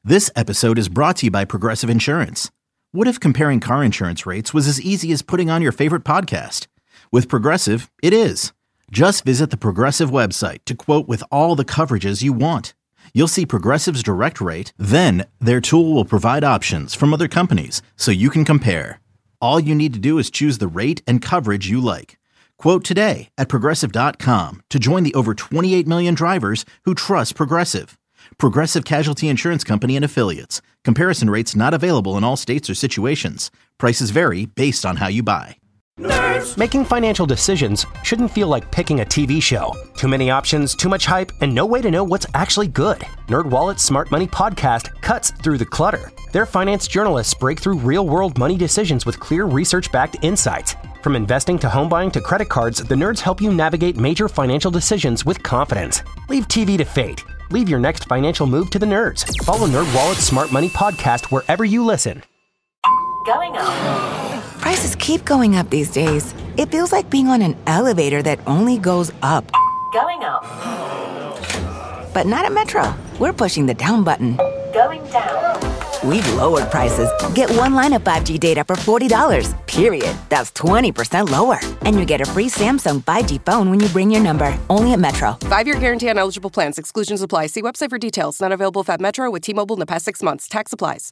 This episode is brought to you by Progressive Insurance. What if comparing car insurance rates was as easy as putting on your favorite podcast? With Progressive, it is. Just visit the Progressive website to quote with all the coverages you want. You'll see Progressive's direct rate, then their tool will provide options from other companies so you can compare. All you need to do is choose the rate and coverage you like. Quote today at Progressive.com to join the over 28 million drivers who trust Progressive. Progressive Casualty Insurance Company and Affiliates. Comparison rates not available in all states or situations. Prices vary based on how you buy. Nerds. Making financial decisions shouldn't feel like picking a TV show. Too many options, too much hype, and no way to know what's actually good. NerdWallet's Smart Money Podcast cuts through the clutter. Their finance journalists break through real-world money decisions with clear research-backed insights. From investing to home buying to credit cards, the nerds help you navigate major financial decisions with confidence. Leave TV to fate. Leave your next financial move to the nerds. Follow NerdWallet's Smart Money Podcast wherever you listen. Going up. Prices keep going up these days. It feels like being on an elevator that only goes up. Going up. But not at Metro. We're pushing the down button. Going down. We've lowered prices. Get one line of 5G data for $40, period. That's 20% lower. And you get a free Samsung 5G phone when you bring your number. Only at Metro. 5-year guarantee on eligible plans. Exclusions apply. See website for details. Not available if at Metro with T-Mobile in the past 6 months. Tax applies.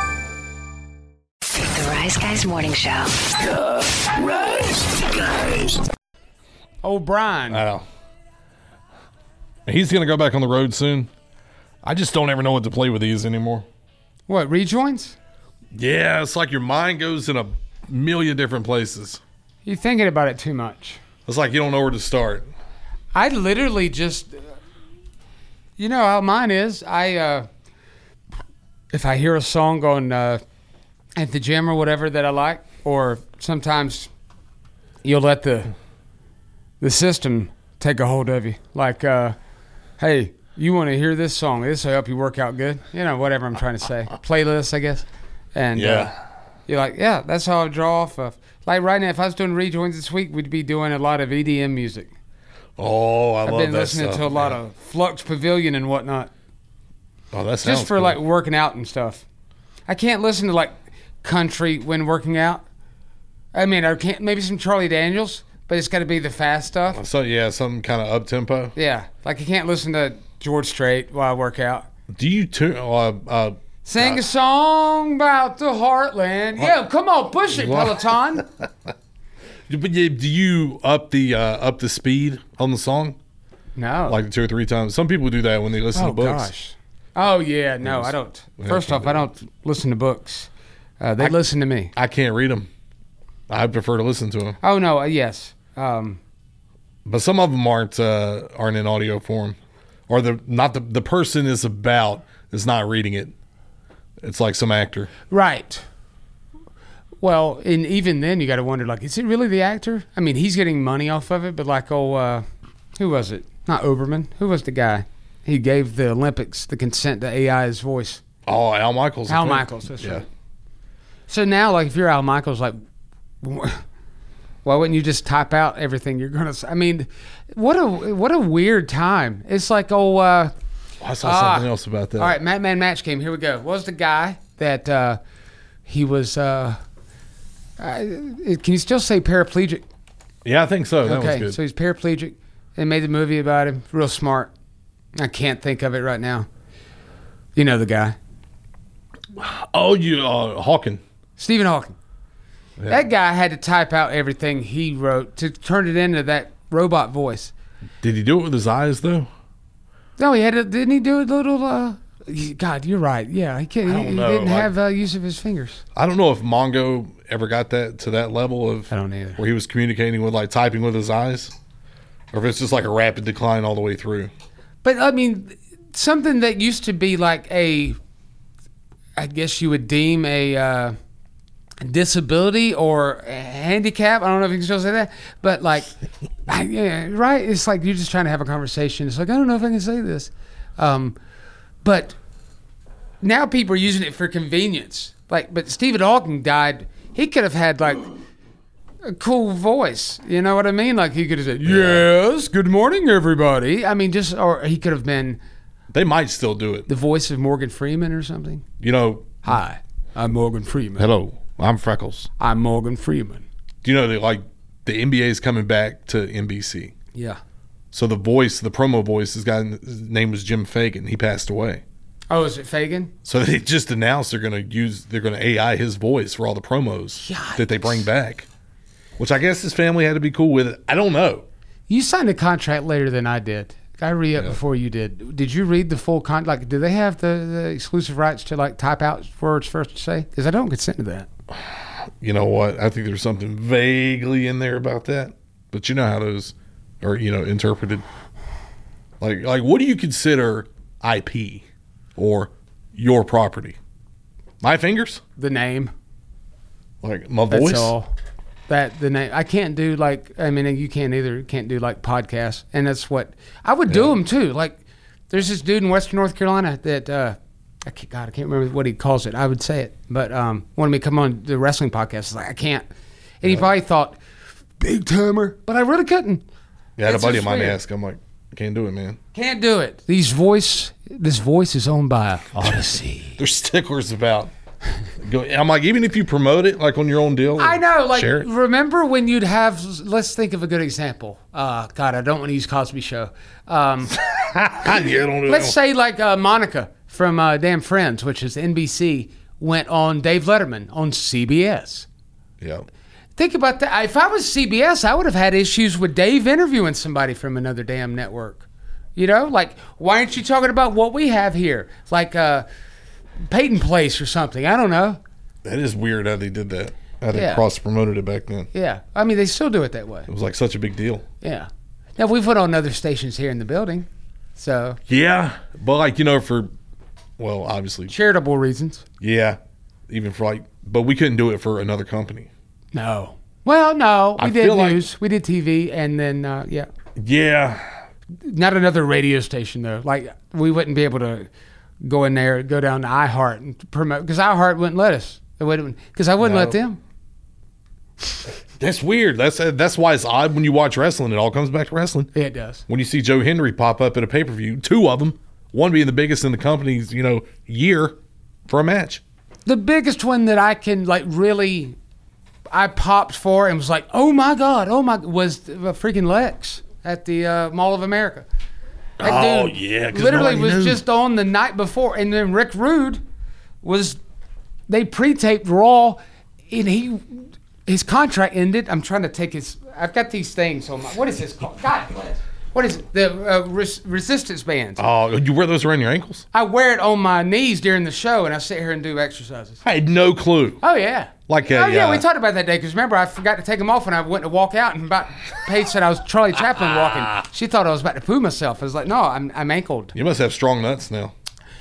The Rise Guys Morning Show. The Rise Guys. Oh, Brian. I know. He's going to go back on the road soon. I just don't ever know what to play with these anymore. What, rejoins? Yeah, it's like your mind goes in a million different places. You're thinking about it too much. It's like you don't know where to start. I literally just, you know how mine is. If I hear a song on at the gym or whatever that I like, or sometimes you'll let the system take a hold of you. Like, hey, you want to hear this song? This will help you work out good. You know, whatever I'm trying to say. Playlist, I guess. And yeah. You're like, yeah, that's how I draw off of. Like right now, if I was doing rejoins this week, we'd be doing a lot of EDM music. Oh, I love that stuff. I've been listening to a lot of Flux Pavilion and whatnot. Oh, that sounds just for cool. like working out and stuff. I can't listen to like country when working out. I mean, I can't. Maybe some Charlie Daniels, but it's got to be the fast stuff. So yeah, some kind of up tempo. Yeah, like I can't listen to George Strait while I work out. Do you sing a song about the heartland? Yeah, come on, push it, Peloton. But do you up the speed on the song? No, like 2 or 3 times. Some people do that when they listen to books. Gosh. Oh yeah, no, I don't. First off, I don't listen to books. They listen to me. I can't read them. I prefer to listen to them. Oh no, yes. But some of them aren't in audio form, or the person is not reading it. It's like some actor. Right. Well, and even then you got to wonder, like, is it really the actor? I mean, he's getting money off of it, but like, who was it? Not Oberman. Who was the guy? He gave the Olympics the consent to AI's voice. Oh, Al Michaels. Al Michaels, that's right. So now, like, if you're Al Michaels, like, why wouldn't you just type out everything you're going to say? I mean, what a weird time. It's like, I saw something else about that. All right, Matt Match came. Here we go. What was the guy that he was, can you still say paraplegic? Yeah, I think so. That was good. So he's paraplegic. They made the movie about him. Real smart. I can't think of it right now. You know the guy. Oh, Hawking. Stephen Hawking. Yeah. That guy had to type out everything he wrote to turn it into that robot voice. Did he do it with his eyes, though? No, he had to. Didn't he do a little... God, you're right. Yeah, he didn't have use of his fingers. I don't know if Mongo ever got to that level of... I don't either. Where he was communicating with, like, typing with his eyes. Or if it's just like a rapid decline all the way through. But, I mean, something that used to be like I guess you would deem a disability or a handicap. I don't know if you can still say that. But, like, right? It's like you're just trying to have a conversation. It's like, I don't know if I can say this. But now people are using it for convenience. Like, but Stephen Hawking died. He could have had, like, a cool voice. You know what I mean? Like, he could have said, yes, good morning, everybody. I mean, or he could have been They might still do it. The voice of Morgan Freeman or something. You know, Hi, I'm Morgan Freeman. hello, I'm Freckles. I'm Morgan Freeman. Do you know that the NBA is coming back to NBC? Yeah. So the promo voice, his name was Jim Fagan. He passed away. Oh, is it Fagan? So they just announced they're going to AI his voice for all the promos that they bring back, which I guess his family had to be cool with it. I don't know. You signed a contract later than I did. I re-up before you did. Did you read the full contract? Like, do they have the exclusive rights to type out words first to say? Because I don't consent to that. You know what? I think there's something vaguely in there about that, but you know how those are, interpreted. Like what do you consider IP or your property? My fingers? The name. Like my voice? That's all. The name. I can't do you can't either. Can't do podcasts, and that's what I would do them too. Like, there's this dude in Western North Carolina that I can't remember what he calls it. I would say it, but wanted me to come on the wrestling podcast. It's like I can't, and he probably thought big timer, but I really couldn't. Yeah, I had a buddy of mine ask. I'm like, I can't do it, man. Can't do it. This voice is owned by Odyssey. They're sticklers about. I'm like, even if you promote it on your own deal, I know. share it. Remember when you'd have? Let's think of a good example. God, I don't want to use Cosby Show. Let's say Monica from Damn Friends, which is NBC, went on Dave Letterman on CBS. Yeah. Think about that. If I was CBS, I would have had issues with Dave interviewing somebody from another damn network. Why aren't you talking about what we have here? Peyton Place or something. I don't know. That is weird how they did that. How they cross-promoted it back then. Yeah. I mean, they still do it that way. It was such a big deal. Yeah. Now, we've put on other stations here in the building. So. Yeah. But, for, obviously. charitable reasons. Yeah. Even for, but we couldn't do it for another company. No. Well, no. We did news. We did TV. And then, yeah. Yeah. Not another radio station, though. We wouldn't be able to go in there, go down to iHeart and promote, because iHeart wouldn't let us. Because I wouldn't let them. That's weird. That's why it's odd when you watch wrestling. It all comes back to wrestling. Yeah, it does. When you see Joe Hendry pop up at a pay-per-view, two of them, one being the biggest in the company's, year for a match. The biggest one that I can really, I popped for and was like, oh my God, was freaking Lex at the Mall of America. That dude yeah. Literally was just on the night before. And then Rick Rude they pre-taped Raw, and his contract ended. I'm trying to take I've got these things on what is this called? God bless. What is it? The resistance bands. Oh, you wear those around your ankles? I wear it on my knees during the show, and I sit here and do exercises. I had no clue. Oh, yeah. Yeah, we talked about that day, because remember, I forgot to take them off when I went to walk out, and Paige said I was Charlie Chaplin walking. She thought I was about to poo myself. I was like, no, I'm ankled. You must have strong nuts now.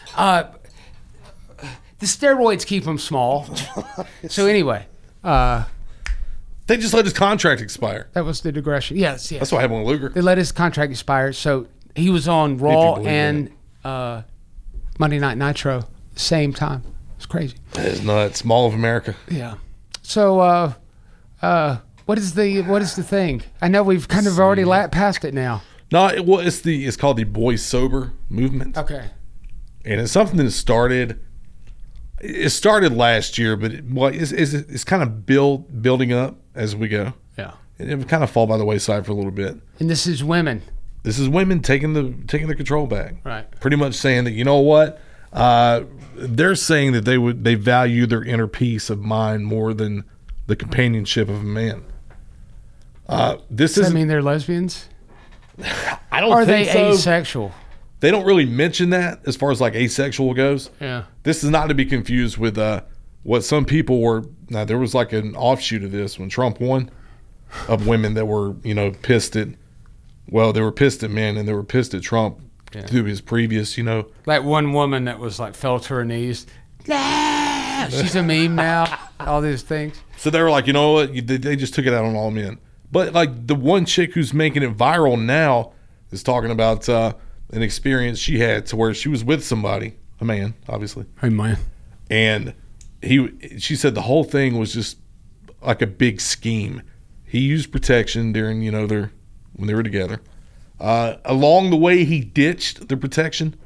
The steroids keep them small. So anyway. They just let his contract expire. That was the digression. Yes. That's what happened with Luger. They let his contract expire, so he was on Raw and Monday Night Nitro same time. It's crazy. That is nuts. Mall of America. Yeah. So, what is the thing? I know we've kind of already past it now. No, it's called the Boy Sober movement. Okay. And it's something that started. It started last year, but it's kind of building up as we go. Yeah. And it would kind of fall by the wayside for a little bit. And this is women. This is women taking the control back. Right. Pretty much saying that, you know what? They're saying that they value their inner peace of mind more than the companionship of a man. Does that mean they're lesbians? I don't think so. Are they asexual? They don't really mention that as far as asexual goes. Yeah. This is not to be confused with what some people were. Now, there was an offshoot of this when Trump won, of women that were, pissed at, they were pissed at men and they were pissed at Trump through his previous, That one woman that was fell to her knees. She's a meme now. All these things. So they were like, you know what? They just took it out on all men. But the one chick who's making it viral now is talking about an experience she had to where she was with somebody, a man, obviously. Hey, man. And she said the whole thing was just like a big scheme. He used protection during, when they were together. Along the way, he ditched the protection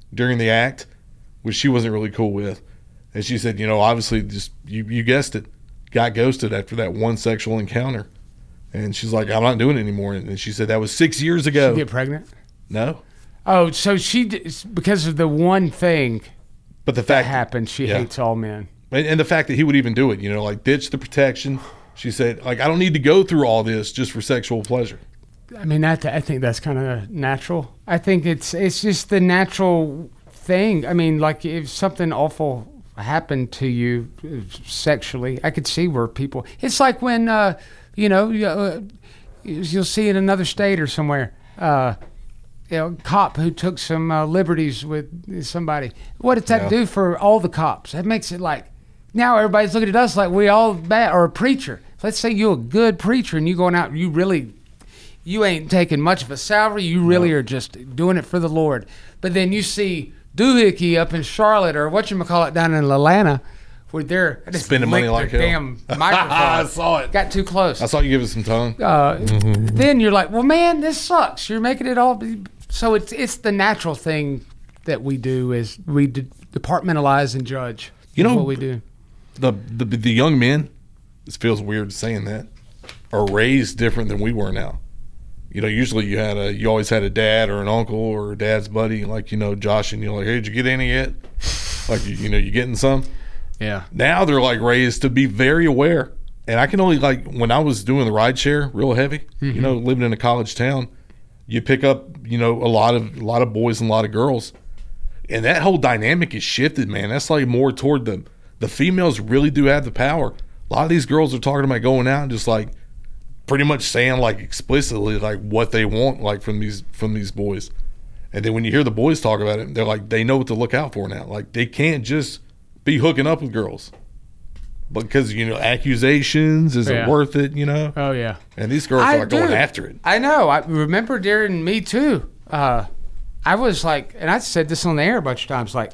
during the act, which she wasn't really cool with. And she said, obviously just you guessed it, got ghosted after that one sexual encounter. And she's like, I'm not doing it anymore. And she said that was 6 years ago. Did she get pregnant? No. Oh, so because of the one thing but the fact that happened, she hates all men. And the fact that he would even do it, like ditch the protection. She said, like, I don't need to go through all this just for sexual pleasure. I mean, I think that's kind of natural. I think it's just the natural thing. I mean, like if something awful happened to you sexually, I could see where people. It's like when you'll see in another state or somewhere, cop who took some liberties with somebody. What does that do for all the cops? That makes it like now everybody's looking at us like we all bad. Or a preacher. Let's say you're a good preacher and you going out, you ain't taking much of a salary. You really are just doing it for the Lord. But then you see Doohickey up in Charlotte or whatchamacallit down in Atlanta where they're spending money like hell. Damn microphone. I saw it. Got too close. I saw you give us some tongue. Then you're like, well, man, this sucks. You're making it all. So it's the natural thing that we do is we departmentalize and judge. What we do. The young men, this feels weird saying that, are raised different than we were now. Usually you always had a dad or an uncle or a dad's buddy, like, Josh, and you're like, hey, did you get any yet? Like, you getting some? Yeah. Now they're like raised to be very aware. And I can only, like, when I was doing the ride share real heavy, living in a college town, you pick up, a lot of boys and a lot of girls. And that whole dynamic is shifted, man. That's like more toward the females really do have the power. A lot of these girls are talking about going out and just like pretty much saying like explicitly like what they want like from these boys. And then when you hear the boys talk about it, they're like they know what to look out for now. Like they can't just be hooking up with girls because accusations isn't worth it. Oh yeah. And these girls are going after it. I know. I remember during Me Too. I was like, and I said this on the air a bunch of times. Like,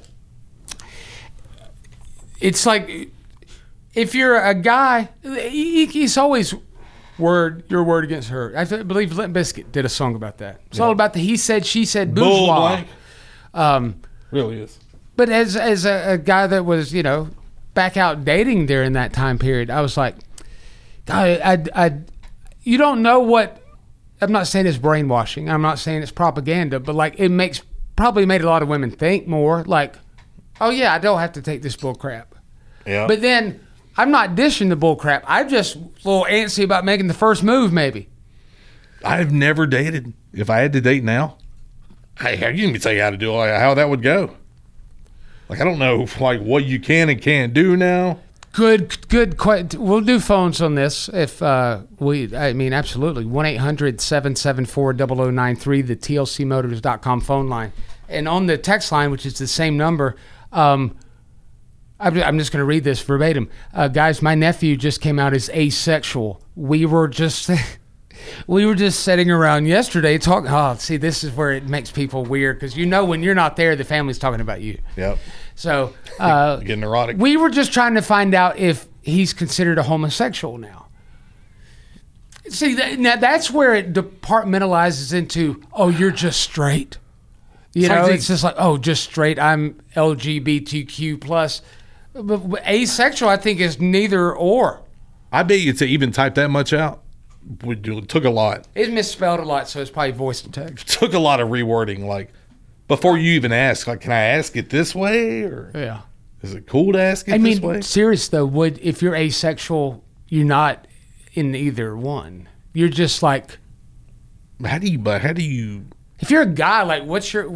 it's like if you're a guy, he's always your word against her. I believe Limp Bizkit did a song about that. It's all about the he said, she said, bourgeois. Really is. But as a guy that was, back out dating during that time period, I was like, God, you don't know what. I'm not saying it's brainwashing. I'm not saying it's propaganda, but like it probably made a lot of women think more. Like, oh yeah, I don't have to take this bull crap. Yeah. But then I'm not dishing the bull crap. I'm just a little antsy about making the first move, maybe. I've never dated. If I had to date now, I can't even tell you how to do it, how that would go. Like, I don't know, like, what you can and can't do now. Good. We'll do phones on this if absolutely. 1-800-774-0093, the TLCmotors.com phone line. And on the text line, which is the same number, I'm just going to read this verbatim. Guys, my nephew just came out as asexual. We were just sitting around yesterday talking. Oh, see, this is where it makes people weird because when you're not there, the family's talking about you. Yep. So getting erotic. We were just trying to find out if he's considered a homosexual now. See, now that's where it departmentalizes into, oh, you're just straight. It's just like, oh, just straight. I'm LGBTQ plus. But asexual, I think, is neither or. I bet you to even type that much out took a lot. It's misspelled a lot, so it's probably voice to text. Took a lot of rewording, like before you even ask. Like, can I ask it this way, or is it cool to ask it this way? Serious though, if you're asexual, you're not in either one. You're just like. How do you? If you're a guy, like, what's your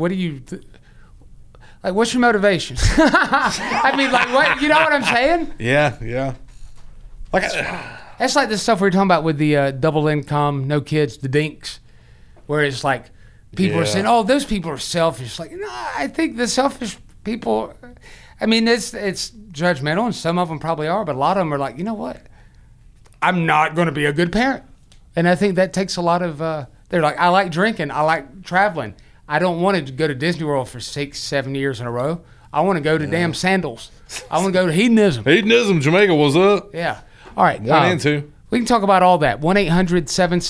motivation? I mean, like, what? You know what I'm saying? Yeah. Like, that's like the stuff we were talking about with the double income, no kids, the dinks, where it's like people are saying, "Oh, those people are selfish." Like, no, I think the selfish people. I mean, it's judgmental, and some of them probably are, but a lot of them are like, you know what? I'm not going to be a good parent, and I think that takes a lot of. They're like, I like drinking, I like traveling. I don't want to go to Disney World for 6-7 years in a row. I want to go to damn Sandals. I want to go to hedonism. Hedonism, Jamaica, what's up? Yeah. All right. 1 and 2. We can talk about all that.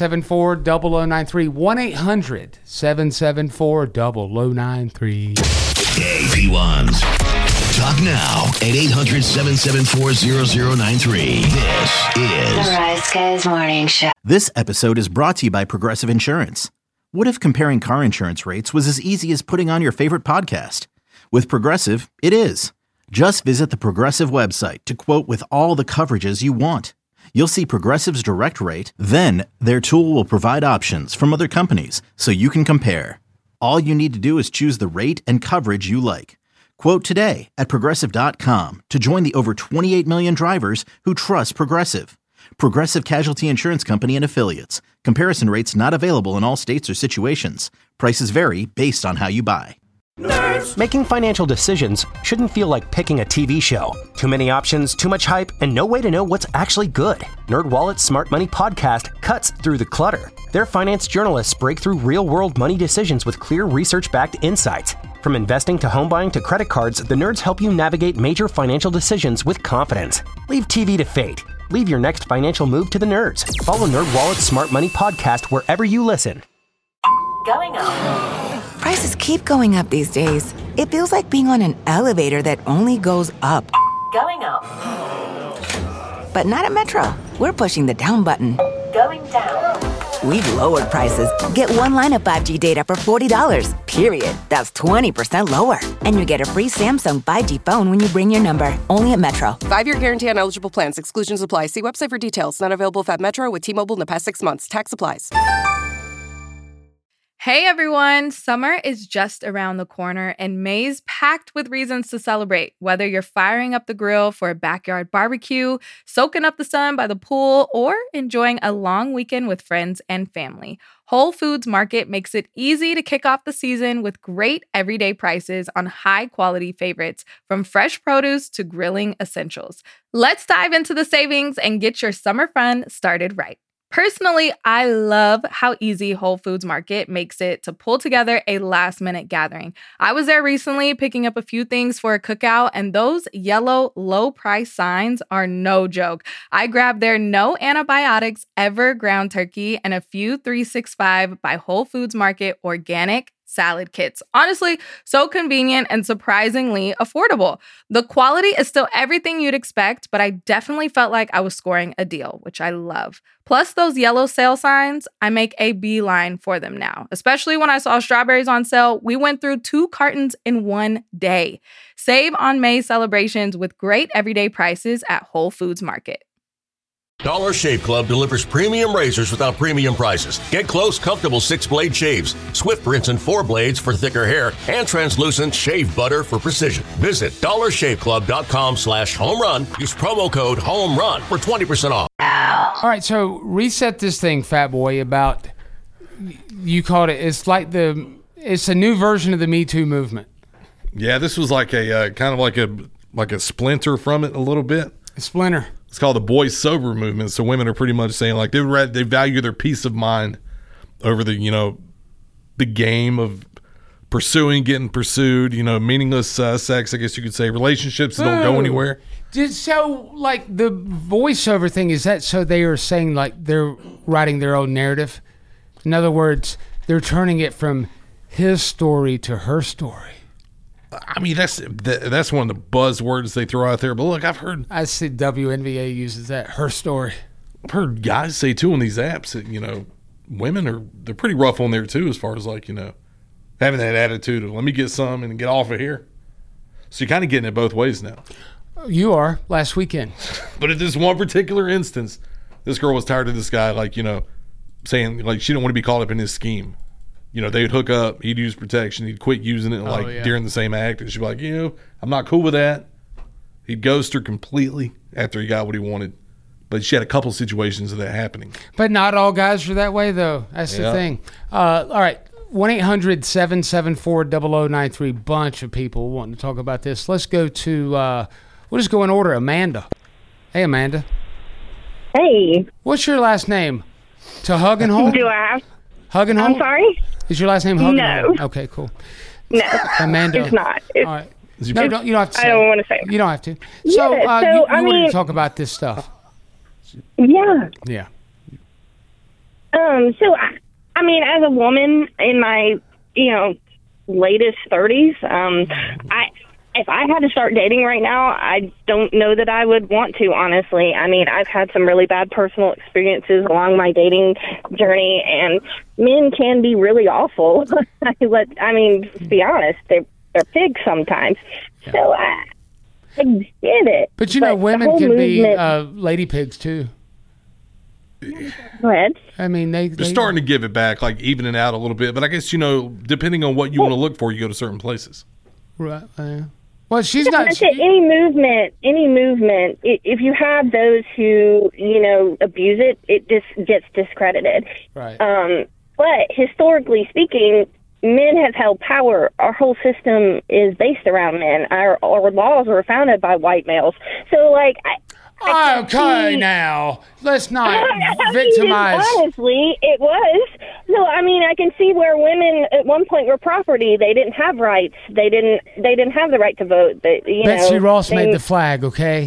1-800-774-0093. 1-800-774-0093. Hey, P1s. Talk now at 800-774-0093. This is The Rise Guys Morning Show. This episode is brought to you by Progressive Insurance. What if comparing car insurance rates was as easy as putting on your favorite podcast? With Progressive, it is. Just visit the Progressive website to quote with all the coverages you want. You'll see Progressive's direct rate, then their tool will provide options from other companies so you can compare. All you need to do is choose the rate and coverage you like. Quote today at Progressive.com to join the over 28 million drivers who trust Progressive. Progressive Casualty Insurance Company and Affiliates. Comparison rates not available in all states or situations. Prices vary based on how you buy. Making financial decisions shouldn't feel like picking a TV show. Too many options, too much hype, and no way to know what's actually good. NerdWallet's Smart Money Podcast cuts through the clutter. Their finance journalists break through real-world money decisions with clear research-backed insights. From investing to home buying to credit cards, the nerds help you navigate major financial decisions with confidence. Leave TV to fate. Leave your next financial move to the nerds. Follow NerdWallet's Smart Money Podcast wherever you listen. Going up. Prices keep going up these days. It feels like being on an elevator that only goes up. Going up. But not at Metro. We're pushing the down button. Going down. We've lowered prices. Get one line of 5G data for $40, period. That's 20% lower. And you get a free Samsung 5G phone when you bring your number. Only at Metro. 5-year guarantee on eligible plans. Exclusions apply. See website for details. Not available if at Metro with T-Mobile in the past 6 months. Tax applies. Hey everyone, summer is just around the corner and May's packed with reasons to celebrate. Whether you're firing up the grill for a backyard barbecue, soaking up the sun by the pool, or enjoying a long weekend with friends and family, Whole Foods Market makes it easy to kick off the season with great everyday prices on high-quality favorites, from fresh produce to grilling essentials. Let's dive into the savings and get your summer fun started right. Personally, I love how easy Whole Foods Market makes it to pull together a last-minute gathering. I was there recently picking up a few things for a cookout, and those yellow low-price signs are no joke. I grabbed their no antibiotics ever ground turkey and a few 365 by Whole Foods Market organic salad kits. Honestly, so convenient and surprisingly affordable. The quality is still everything you'd expect, but I definitely felt like I was scoring a deal, which I love. Plus those yellow sale signs, I make a beeline for them now. Especially when I saw strawberries on sale, we went through 2 cartons in one day. Save on May celebrations with great everyday prices at Whole Foods Market. Dollar Shave Club delivers premium razors without premium prices. Get close, comfortable 6-blade shaves, swift rinse and 4 blades for thicker hair, and translucent shave butter for precision. Visit dollarshaveclub.com/homerun. Use promo code HOMERUN for 20% off. All right, so reset this thing, Fat Boy, about, you called it, it's a new version of the Me Too movement. Yeah, this was like a kind of like a splinter from it a little bit. A splinter. It's called the Boys Sober movement. So women are pretty much saying like they value their peace of mind over the game of getting pursued, meaningless sex, I guess you could say, relationships that don't go anywhere. So like the voiceover thing, is that so they are saying like they're writing their own narrative? In other words, they're turning it from his story to her story. I mean, that's one of the buzzwords they throw out there. But look, I see WNBA uses that, her story. I've heard guys say too on these apps that, women they're pretty rough on there too, as far as like, having that attitude of let me get some and get off of here. So you're kind of getting it both ways now. You are, last weekend. But in this one particular instance, this girl was tired of this guy, like, saying like she didn't want to be caught up in his scheme. They'd hook up, he'd use protection, he'd quit using it during the same act, and she'd be like, I'm not cool with that. He'd ghost her completely after he got what he wanted. But she had a couple situations of that happening. But not all guys are that way, though. That's the thing. All right, 1-800-774-0093. Bunch of people wanting to talk about this. Let's go to, we'll just go in order. Amanda. Hey, Amanda. Hey. What's your last name? To hug and hold? Do I have? Hug and hold? I'm sorry? Is your last name Hug? No. Okay, cool. No. Amanda. It's not. All right. You don't have to say I don't want to say it. You don't have to. So, you wanted to talk about this stuff. Yeah. Yeah. So, I mean, as a woman in my, latest 30s. If I had to start dating right now, I don't know that I would want to, honestly. I mean, I've had some really bad personal experiences along my dating journey, and men can be really awful. I mean, to be honest, they're pigs sometimes. Yeah. So I get it. But, women can be lady pigs, too. Go ahead. I mean, they're starting to give it back, like evening out a little bit. But I guess, depending on what you want to look for, you go to certain places. Right. Well, she's not. Any movement. If you have those who, abuse it, it just gets discredited. Right. But historically speaking, men have held power. Our whole system is based around men. Our laws were founded by white males. So, okay, now let's not victimize. Honestly, it was. So I mean, I can see where women at one point were property. They didn't have rights. They didn't have the right to vote. Betsy Ross made the flag. Okay.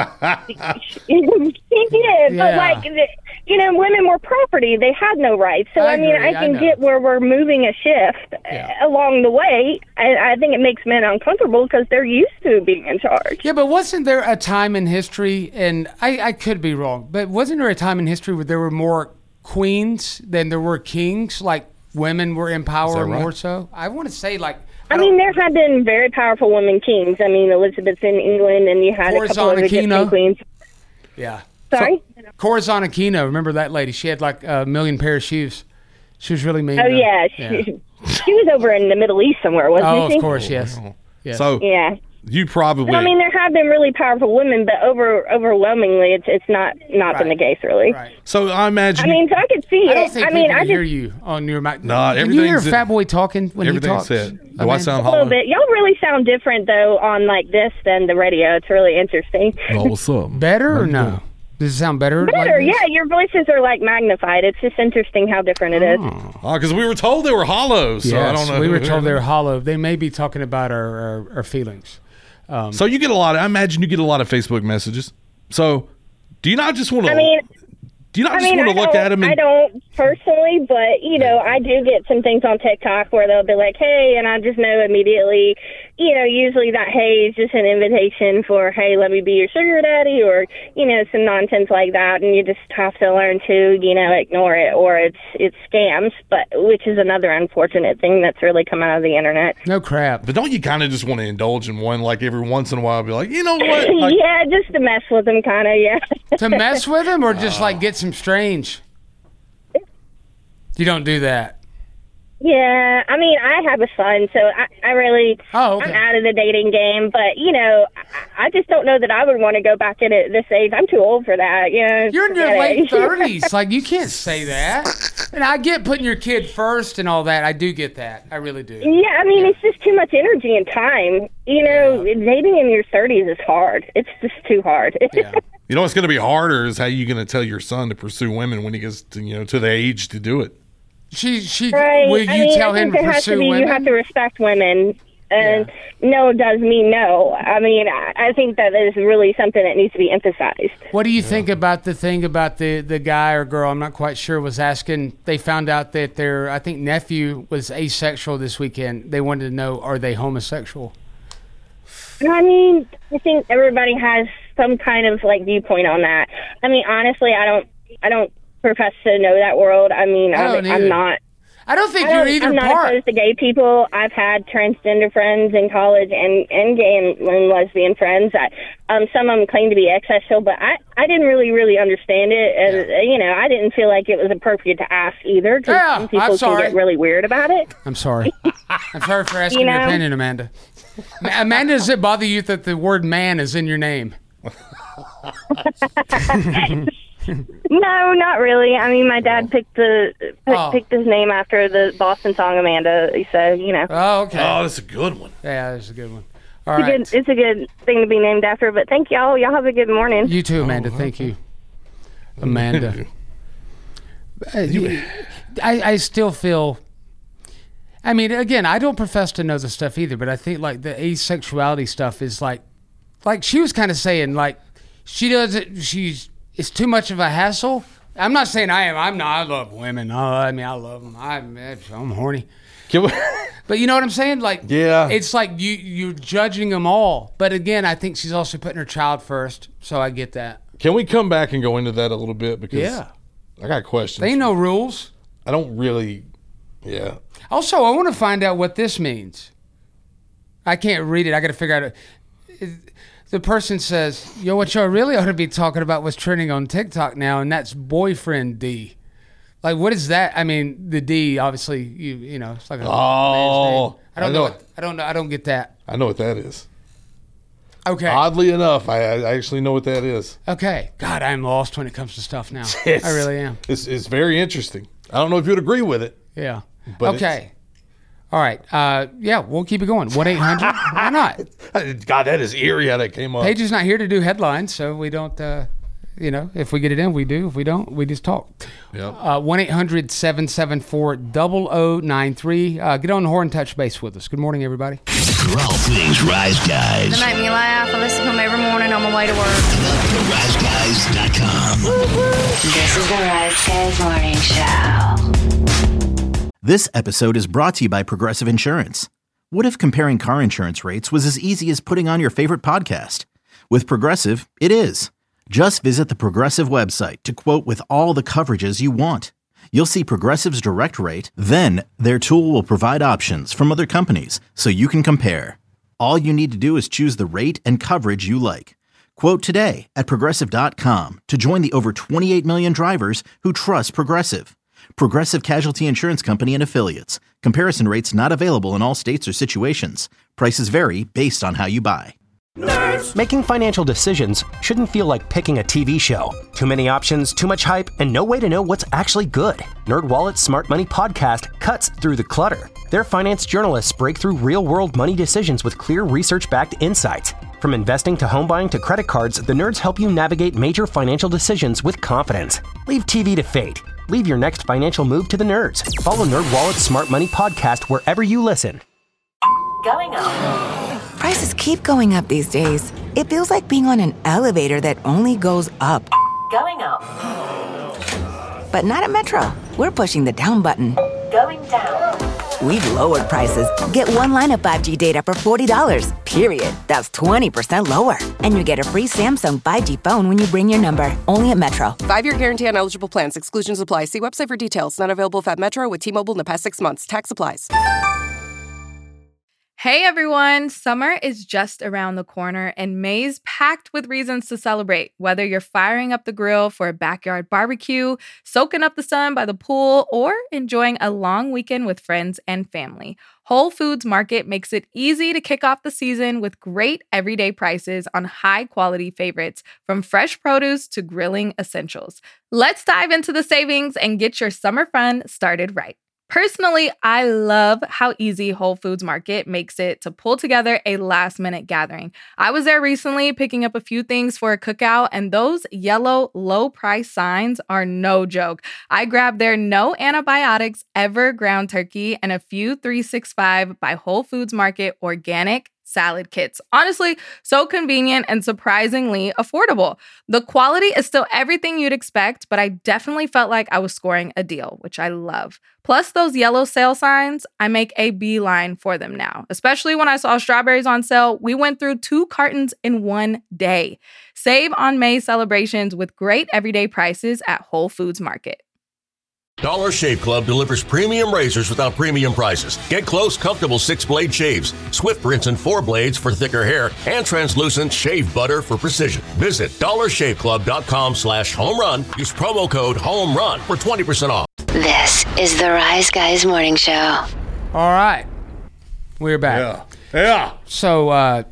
She did, but women were property. They had no rights. So I can get where we're moving a shift along the way. I think it makes men uncomfortable because they're used to being in charge. Yeah, but wasn't there a time in history, and I could be wrong, but wasn't there a time in history where there were more queens than there were kings? Like women were in power more so? I want to say I mean, there have been very powerful women kings. I mean, Elizabeth's in England, and you had a couple of Egyptian queens. Yeah. Sorry? Corazon Aquino, remember that lady? She had like a million pair of shoes. She was really mean. Oh, yeah. She was over in the Middle East somewhere, wasn't she? Oh, of course, yes. So, yeah. You probably. I mean, there have been really powerful women, but overwhelmingly, it's not been the case, really. Right. So I imagine. I mean, so I could see it. I don't think people can hear you on your mic. No, can you hear Fat Boy talking when he talks? Everything's said. Do I sound a hollow? little bit. Y'all really sound different though on this than the radio. It's really interesting. Oh, what's up? Better or no? Does it sound better? Better, yeah. Your voices are magnified. It's just interesting how different it is. Oh, because we were told they were hollow. So yes, I don't know. We were told they were hollow. They may be talking about our feelings. So you get a lot. I imagine you get a lot of Facebook messages. So do you not just want to? Do you not just want to look at them? I don't personally, but I do get some things on TikTok where they'll be like, "Hey," and I just know immediately. Usually that "hey" is just an invitation for, "Hey, let me be your sugar daddy," or some nonsense like that, and you just have to learn to ignore it, or it's scams, but which is another unfortunate thing that's really come out of the internet. No crap. But don't you kind of just want to indulge in one, every once in a while, be like, you know what? Yeah, just to mess with them, kind of. Yeah. To mess with them, or just get some strange. You don't do that. Yeah, I mean, I have a son, so I really, I'm out of the dating game, but, I just don't know that I would want to go back in at this age. I'm too old for that, You're in your late 30s. You can't say that. And I get putting your kid first and all that. I do get that. I really do. Yeah, I mean, it's just too much energy and time. Dating in your 30s is hard. It's just too hard. Yeah. What's going to be harder is how you going to tell your son to pursue women when he gets to, to the age to do it. Right. Will you tell him to pursue women? You have to respect women. And no does mean no. I mean, I think that is really something that needs to be emphasized. What do you think about the thing about the guy or girl, I'm not quite sure, was asking, they found out that their, I think, nephew was asexual this weekend. They wanted to know, are they homosexual? I mean, I think everybody has some kind of viewpoint on that. I mean, honestly, I don't profess to know that world. I mean, I'm not. I don't think you're either I'm not opposed to gay people. I've had transgender friends in college and gay and lesbian friends. Some of them claim to be asexual, but I didn't really understand it. And, I didn't feel like it was appropriate to ask either, because some people can get really weird about it. I'm sorry. I'm sorry for asking your opinion, Amanda. Amanda, does it bother you that the word man is in your name? No, not really. I mean, my dad picked his name after the Boston song Amanda, so Oh, okay. Oh, that's a good one. Yeah, that's a good one. All right. It's a good thing to be named after. But thank y'all. Y'all have a good morning. You too, Amanda. Thank you, Amanda. I still feel. I mean, again, I don't profess to know the stuff either, but I think the asexuality stuff is like she was kind of saying she does it. It's too much of a hassle. I'm not saying I am. I'm not. I love women. I love them. I'm horny. But you know what I'm saying? Like, Yeah. it's like you're judging them all. But again, I think she's also putting her child first, so I get that. Can we come back and go into that a little bit? Because Yeah. I got questions. There ain't no rules. I don't really, yeah. Also, I want to find out what this means. I can't read it. I got to figure out. The person says, "Yo, what y'all really ought to be talking about was trending on TikTok now, and that's boyfriend D." Like, what is that? I mean, the D, obviously, you know, it's like a man's name. I don't know. I don't know. I don't get that. I know what that is. Okay. Oddly enough, I actually know what that is. Okay. God, I'm lost when it comes to stuff now. It's- I really am. It's very interesting. I don't know if you'd agree with it. Yeah. But okay. All right. Yeah, we'll keep it going. 1-800. Why not? God, that is eerie how that came up. Paige is not here to do headlines, so we don't, you know, if we get it in, we do. If we don't, we just talk. Yep. 1-800-774-0093. Get on the horn and touch base with us. Good morning, everybody. For all things Rise Guys. They make me laugh. I listen to them every morning on my way to work. RiseGuys.com. This is the Rise Guys Morning Show. This episode is brought to you by Progressive Insurance. What if comparing car insurance rates was as easy as putting on your favorite podcast? With Progressive, it is. Just visit the Progressive website to quote with all the coverages you want. You'll see Progressive's direct rate, then their tool will provide options from other companies so you can compare. All you need to do is choose the rate and coverage you like. Quote today at Progressive.com to join the over 28 million drivers who trust Progressive. Progressive Casualty Insurance Company and Affiliates. Comparison rates not available in all states or situations. Prices vary based on how you buy. Making financial decisions shouldn't feel like picking a TV show. Too many options, too much hype, and no way to know what's actually good. NerdWallet's Smart Money Podcast cuts through the clutter. Their finance journalists break through real-world money decisions with clear research-backed insights. From investing to home buying to credit cards, the nerds help you navigate major financial decisions with confidence. Leave TV to fate. Leave your next financial move to the nerds. Follow NerdWallet's Smart Money Podcast wherever you listen. Going up. Prices keep going up these days. It feels like being on an elevator that only goes up. Going up. But not at Metro. We're pushing the down button. Going down. We've lowered prices. Get one line of 5G data for $40, period. That's 20% lower. And you get a free Samsung 5G phone when you bring your number. Only at Metro. 5-year guarantee on eligible plans. Exclusions apply. See website for details. Not available at Metro with T-Mobile in the past 6 months. Tax applies. Hey everyone, summer is just around the corner and May's packed with reasons to celebrate. Whether you're firing up the grill for a backyard barbecue, soaking up the sun by the pool, or enjoying a long weekend with friends and family, Whole Foods Market makes it easy to kick off the season with great everyday prices on high-quality favorites, from fresh produce to grilling essentials. Let's dive into the savings and get your summer fun started right. Personally, I love how easy Whole Foods Market makes it to pull together a last-minute gathering. I was there recently picking up a few things for a cookout, and those yellow low-price signs are no joke. I grabbed their no antibiotics ever ground turkey and a few 365 by Whole Foods Market organic salad kits. Honestly, so convenient and surprisingly affordable. The quality is still everything you'd expect, but I definitely felt like I was scoring a deal, which I love. Plus those yellow sale signs, I make a beeline for them now. Especially when I saw strawberries on sale, we went through 2 cartons in one day. Save on May celebrations with great everyday prices at Whole Foods Market. Dollar Shave Club delivers premium razors without premium prices. Get close, comfortable 6-blade shaves, Swift rinse and 4 blades for thicker hair, and translucent shave butter for precision. Visit dollarshaveclub.com/home run. Use promo code HOMERUN for 20% off. This is the Rise Guys Morning Show. All right. We're back. Yeah. So,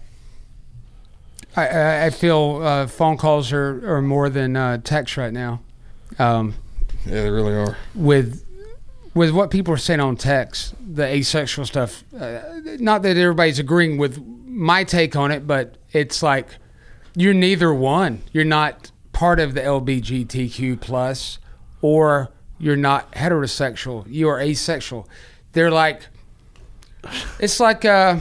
I feel phone calls are more than text right now. Yeah, they really are. With what people are saying on text, the asexual stuff, not that everybody's agreeing with my take on it, but it's like you're neither one. You're not part of the LGBTQ plus, or you're not heterosexual. You are asexual. They're like, it's like a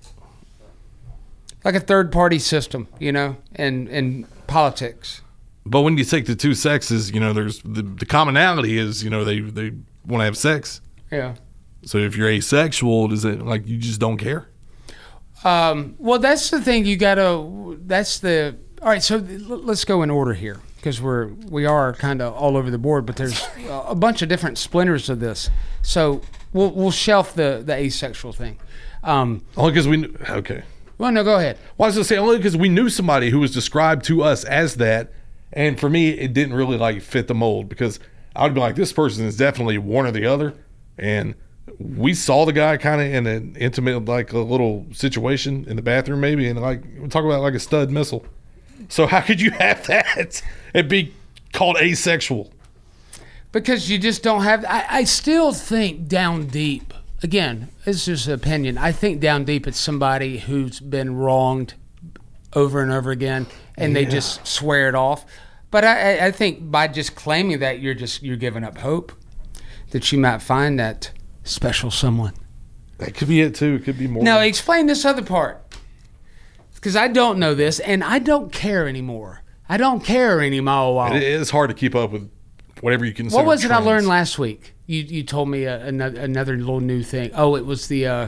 third-party system, you know, in politics. But when you take the two sexes, you know, there's the commonality is, you know, they want to have sex. Yeah. So if you're asexual, does it like you just don't care? Well, that's the thing. All right, so let's go in order here because we are kind of all over the board, but there's a bunch of different splinters of this. So we'll shelf the asexual thing. Only because okay. Well, no, go ahead. Well, I was going to say only because we knew somebody who was described to us as that, and for me, it didn't really like fit the mold because I would be like, this person is definitely one or the other, and we saw the guy kind of in an intimate, like a little situation in the bathroom maybe, and like we talk about like a stud missile. So how could you have that and be called asexual? Because you just don't have. I still think down deep. Again, it's just an opinion. I think down deep it's somebody who's been wronged over and over again, and they just swear it off. But I think by just claiming that you're giving up hope that you might find that special someone. That could be it too. It could be more. Now explain this other part, because I don't know this, and I don't care anymore. I don't care anymore. It is hard to keep up with whatever you consider. What was trends. it I learned last week? You told me another little new thing. Oh, it was the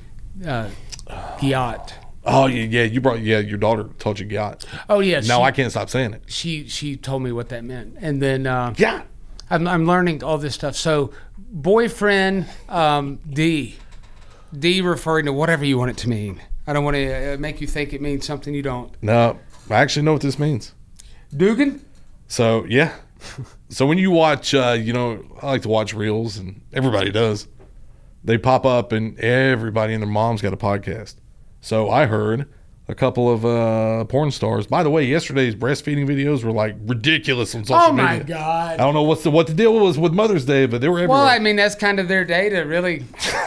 yacht. Oh yeah, your daughter taught you yacht. Oh yeah. Now I can't stop saying it. She told me what that meant, and then yeah, I'm learning all this stuff. So boyfriend D referring to whatever you want it to mean. I don't want to make you think it means something you don't. No, I actually know what this means. Dugan? So yeah. So when you watch, I like to watch reels, and everybody does. They pop up, and everybody and their mom's got a podcast. So I heard a couple of porn stars. By the way, yesterday's breastfeeding videos were like ridiculous on social media. Oh my God! I don't know what the deal was with Mother's Day, but they were everywhere. Well, I mean that's kind of their day to really.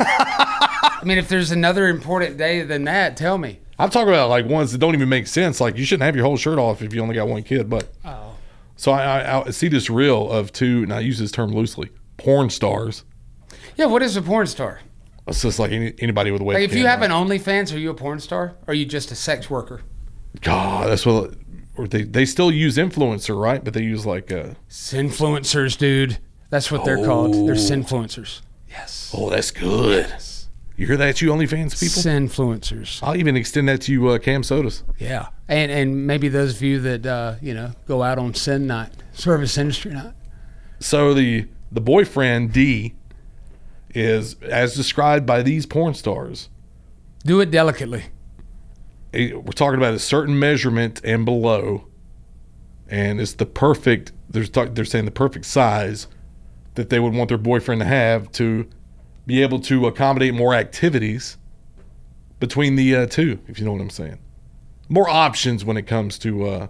I mean, if there's another important day than that, tell me. I'm talking about like ones that don't even make sense. Like you shouldn't have your whole shirt off if you only got one kid. But so I see this reel of two, and I use this term loosely, porn stars. Yeah, what is a porn star? It's just like anybody with a webcam. Like if you have an OnlyFans, are you a porn star? Or are you just a sex worker? God, that's what or they still use influencer, right? But they use like Sinfluencers, dude. That's what they're called. They're sinfluencers. Yes. Oh, that's good. Yes. You hear that, you OnlyFans people? Sinfluencers. I'll even extend that to you, Cam Sodas. Yeah, and maybe those of you that go out on sin night, service industry night. So the boyfriend D is as described by these porn stars. Do it delicately. We're talking about a certain measurement and below, and it's the perfect. They're saying the perfect size that they would want their boyfriend to have to be able to accommodate more activities between the two, if you know what I'm saying. More options when it comes to,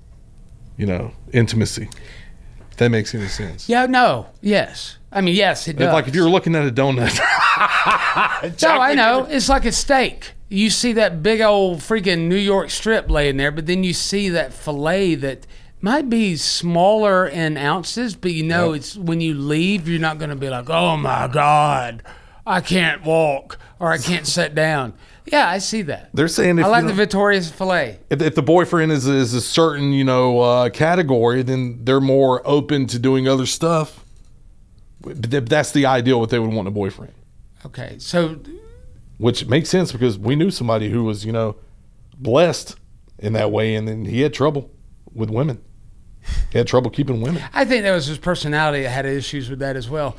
intimacy. If that makes any sense. Yeah, no, yes. I mean, yes, it does. Like if you're looking at a donut. No, I know. It's like a steak. You see that big old freaking New York strip laying there, but then you see that filet that might be smaller in ounces, but it's when you leave, you're not going to be like, oh my God, I can't walk or I can't sit down. Yeah, I see that. They're saying I like the Victoria's filet. If the boyfriend is a certain category, then they're more open to doing other stuff. But that's the ideal what they would want in a boyfriend. Okay, so which makes sense because we knew somebody who was blessed in that way, and then he had trouble with women. He had trouble keeping women. I think that was his personality that had issues with that as well.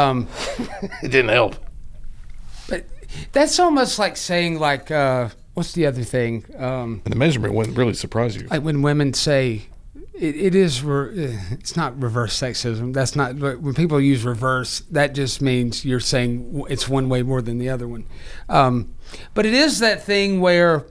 It didn't help. But that's almost like saying what's the other thing? And the measurement wouldn't really surprise you. Like when women say, it's not reverse sexism. That's not, when people use reverse, that just means you're saying it's one way more than the other one. But it is that thing where,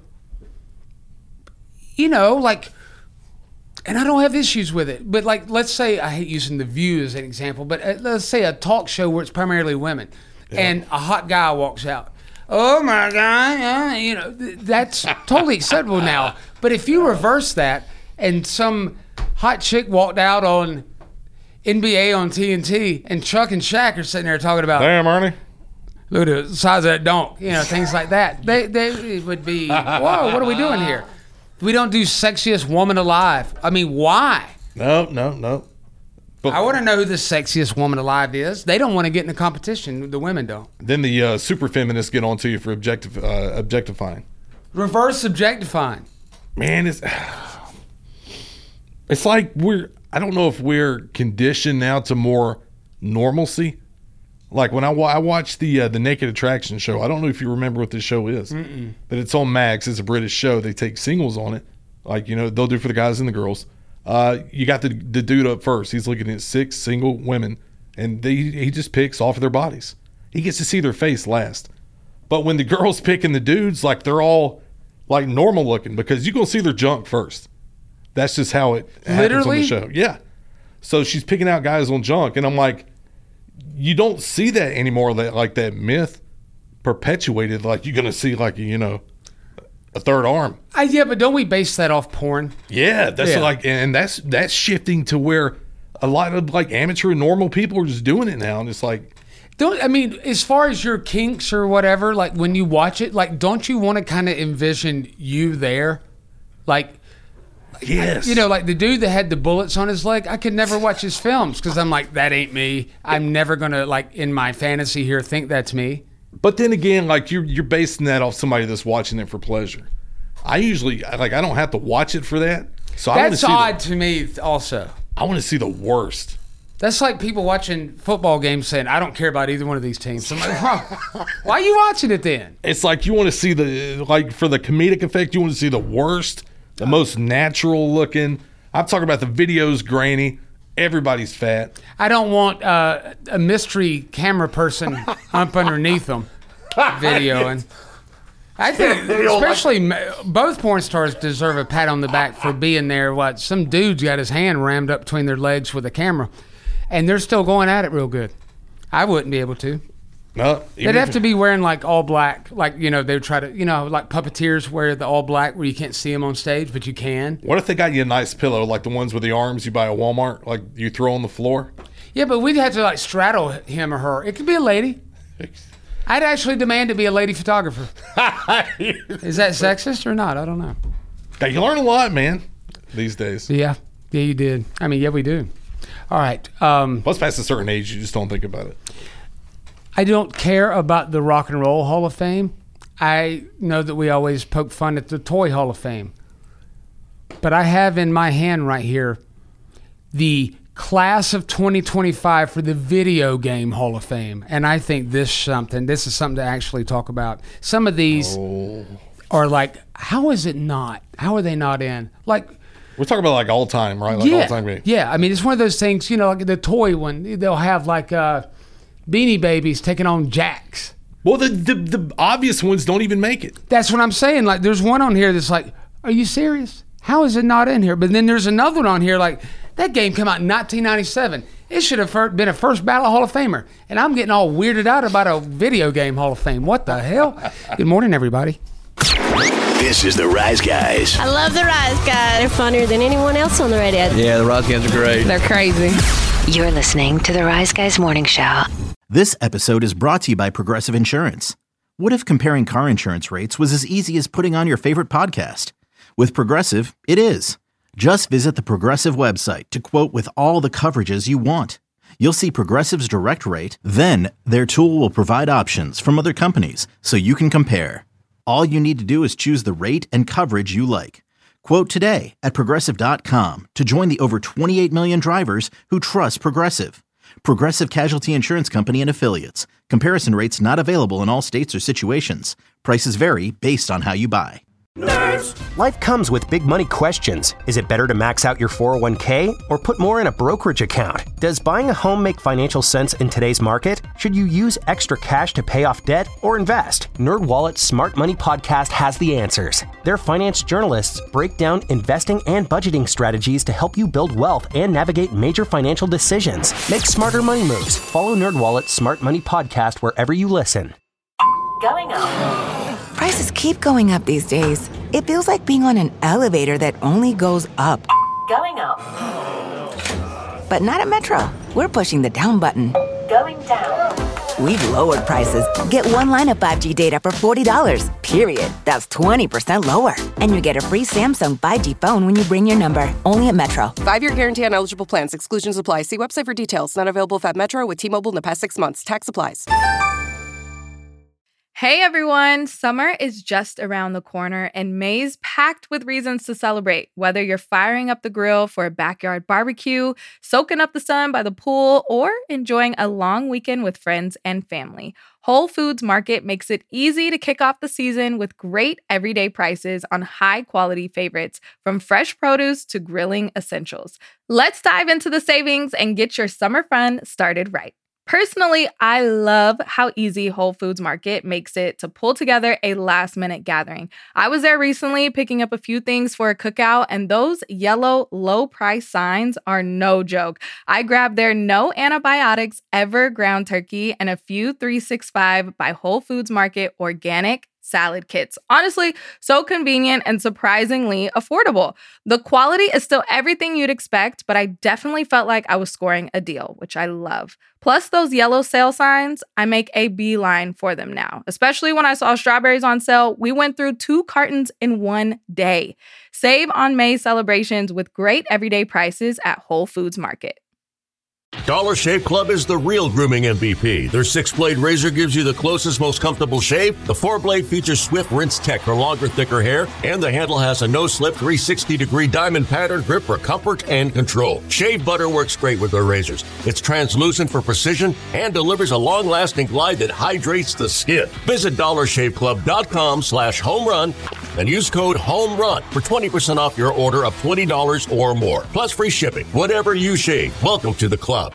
and I don't have issues with it, but let's say, I hate using The View as an example, but let's say a talk show where it's primarily women, and a hot guy walks out. Oh my God, that's totally acceptable now. But if you reverse that and some hot chick walked out on NBA on TNT and Chuck and Shaq are sitting there talking about, damn, Ernie, look at the size of that donk, things like that. They would be, whoa, what are we doing here? We don't do sexiest woman alive. I mean, why? No. I want to know who the sexiest woman alive is. They don't want to get in a competition. The women don't. Then the super feminists get onto you for objectifying. Reverse objectifying. Man, it's like I don't know if we're conditioned now to more normalcy. Like when I watched the Naked Attraction show, I don't know if you remember what this show is, but it's on Max. It's a British show. They take singles on it. Like, they'll do for the guys and the girls. You got the dude up first. He's looking at 6 single women, and he just picks off of their bodies. He gets to see their face last. But when the girls picking the dudes, like they're all like normal looking because you're going to see their junk first. That's just how it happens on the show. Yeah. So she's picking out guys on junk, and I'm like, you don't see that anymore. That myth perpetuated. Like you're going to see a third arm. Yeah, but don't we base that off porn? Yeah, that's shifting to where a lot of like amateur normal people are just doing it now, and it's like, as far as your kinks or whatever, like when you watch it, like don't you want to kind of envision you there, like? Yes. Like the dude that had the bullets on his leg, I could never watch his films because I'm like, that ain't me. I'm never gonna like in my fantasy here think that's me. But then again, like you're basing that off somebody that's watching it for pleasure. I usually I don't have to watch it for that. So that's odd to me also. I want to see the worst. That's like people watching football games saying, I don't care about either one of these teams. I'm like, why are you watching it then? It's like you want to see for the comedic effect, you want to see the worst, the most natural looking. I'm talking about the video's grainy. Everybody's fat. I don't want a mystery camera person up underneath them videoing. I think especially both porn stars deserve a pat on the back for being there. Some dude's got his hand rammed up between their legs with a camera, and they're still going at it real good. I wouldn't be able to. No, they'd have to be wearing like all black, like they would try to, like puppeteers wear the all black where you can't see them on stage, but you can. What if they got you a nice pillow, like the ones with the arms you buy at Walmart, like you throw on the floor? Yeah, but we'd have to like straddle him or her. It could be a lady. I'd actually demand to be a lady photographer. Is that sexist or not? I don't know. Yeah, you learn a lot, man, these days. Yeah, you did. Yeah, we do. All right. Once past a certain age, you just don't think about it. I don't care about the Rock and Roll Hall of Fame. I know that we always poke fun at the Toy Hall of Fame. But I have in my hand right here the class of 2025 for the Video Game Hall of Fame. And I think this is something to actually talk about. Some of these are like, how is it not? How are they not in? Like, we're talking about like all time, right? Like all time game. Yeah, it's one of those things, like the toy one, they'll have like Beanie Babies taking on Jax. Well, the obvious ones don't even make it. That's what I'm saying. Like, there's one on here that's like, are you serious? How is it not in here? But then there's another one on here like, that game came out in 1997. It should have been a first ballot Hall of Famer. And I'm getting all weirded out about a video game Hall of Fame. What the hell? Good morning, everybody. This is the Rise Guys. I love the Rise Guys. They're funnier than anyone else on the radio. Yeah, the Rise Guys are great. They're crazy. You're listening to the Rise Guys Morning Show. This episode is brought to you by Progressive Insurance. What if comparing car insurance rates was as easy as putting on your favorite podcast? With Progressive, it is. Just visit the Progressive website to quote with all the coverages you want. You'll see Progressive's direct rate, then their tool will provide options from other companies so you can compare. All you need to do is choose the rate and coverage you like. Quote today at Progressive.com to join the over 28 million drivers who trust Progressive. Progressive Casualty Insurance Company and Affiliates. Comparison rates not available in all states or situations. Prices vary based on how you buy. Nerds. Life comes with big money questions. Is it better to max out your 401k or put more in a brokerage account? Does buying a home make financial sense in today's market? Should you use extra cash to pay off debt or invest? NerdWallet's Smart Money Podcast has the answers. Their finance journalists break down investing and budgeting strategies to help you build wealth and navigate major financial decisions. Make smarter money moves. Follow NerdWallet's Smart Money Podcast wherever you listen. Going up. Prices keep going up these days. It feels like being on an elevator that only goes up. Going up. But not at Metro. We're pushing the down button. Going down. we've lowered prices. Get one line of 5G data for $40, period. That's 20% lower. And you get a free Samsung 5G phone when you bring your number. Only at Metro. 5-year guarantee on eligible plans. Exclusions apply. See website for details. Not available if at Metro with T-Mobile in the past 6 months. Tax applies. Hey everyone, summer is just around the corner and May's packed with reasons to celebrate. Whether you're firing up the grill for a backyard barbecue, soaking up the sun by the pool, or enjoying a long weekend with friends and family, Whole Foods Market makes it easy to kick off the season with great everyday prices on high-quality favorites, from fresh produce to grilling essentials. Let's dive into the savings and get your summer fun started right. Personally, I love how easy Whole Foods Market makes it to pull together a last-minute gathering. I was there recently picking up a few things for a cookout, and those yellow low-price signs are no joke. I grabbed their no antibiotics ever ground turkey and a few 365 by Whole Foods Market organic salad kits. Honestly, so convenient and surprisingly affordable. The quality is still everything you'd expect, but I definitely felt like I was scoring a deal, which I love. Plus those yellow sale signs, I make a beeline for them now. Especially when I saw strawberries on sale, we went through 2 cartons in one day. Save on May celebrations with great everyday prices at Whole Foods Market. Dollar Shave Club is the real grooming MVP. Their 6-blade razor gives you the closest, most comfortable shave. The 4-blade features Swift Rinse Tech for longer, thicker hair, and the handle has a no-slip 360-degree diamond pattern grip for comfort and control. Shave butter works great with their razors. It's translucent for precision and delivers a long-lasting glide that hydrates the skin. Visit DollarShaveClub.com/homerun and use code HOMERUN for 20% off your order of $20 or more, plus free shipping. Whatever you shave, welcome to the club.